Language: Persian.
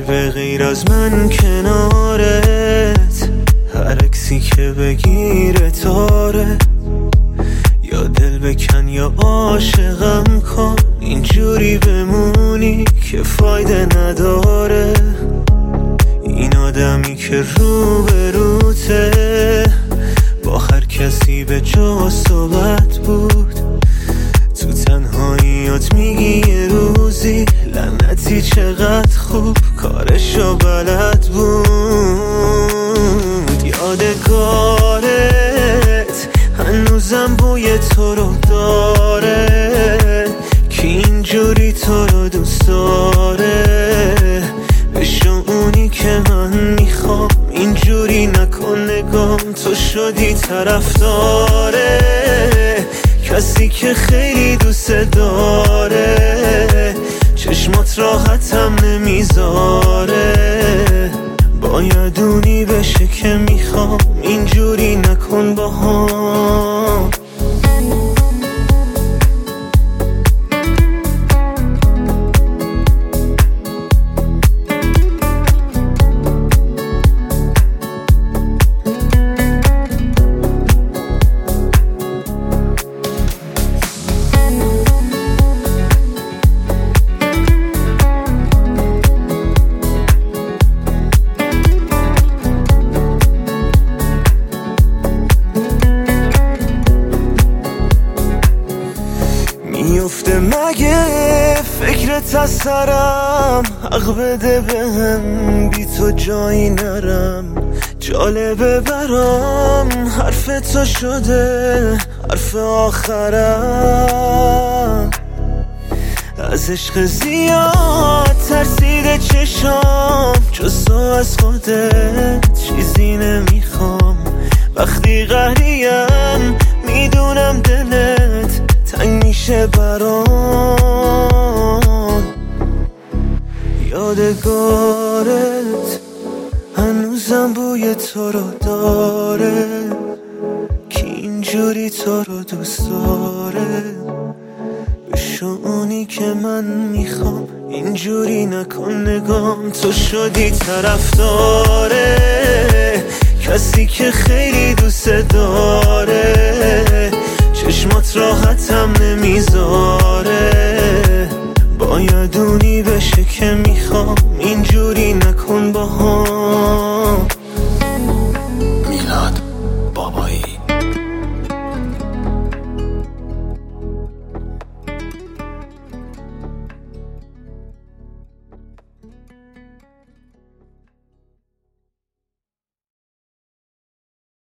به غیر از من کنارت، هر عکسی که بگیره تاره. یا دل بکن یا عاشقم کن، اینجوری بمونی که فایده نداره. این آدمی که روبروته با هر کسی به جا صحبت بود، تو تنهاییات میگی یه روزی لعنتی چقدر خوب کارشو بلد بود. یادگارت هنوزم بوی تو رو داره، که اینجوری تو رو دوست داره. بشو اونی که من میخوام، اینجوری نکن نگام، تو شدی طرفداره کسی که خیلی دوست داره. چشمات راحتم نمیذاره، باید اونی بشه که میخوام، اینجوری نکن با هم. میفته مگه فکرت از سرم، حق بده بهم بی تو جایی نرم. جالبه برام حرف تو شده حرف آخرم. از عشق زیاد ترسیده چشام، جز تو از خودت چیزی نمیخوام. وقتی قهریم میدونم دلت تنگ میشه برام. یادگارت هنوزم بوی تو رو داره، که اینجوری تو رو دوست داره. بشو اونی که من میخوام، اینجوری نکن نگام، تو شدی طرفداره کسی که خیلی دوست داره. چشمات راحتم نمیذاره، باید اونی بشه که میخوام،